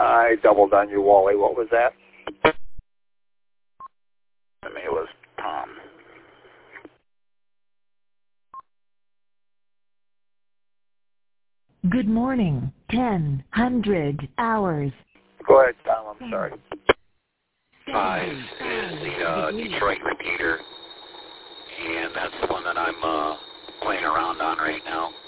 I doubled on you, Wally. What was that? I mean, it was Tom. Good morning. 10:00 hours. Go ahead, Tom. I'm sorry. 5 is the Detroit repeater, and that's the one that I'm playing around on right now.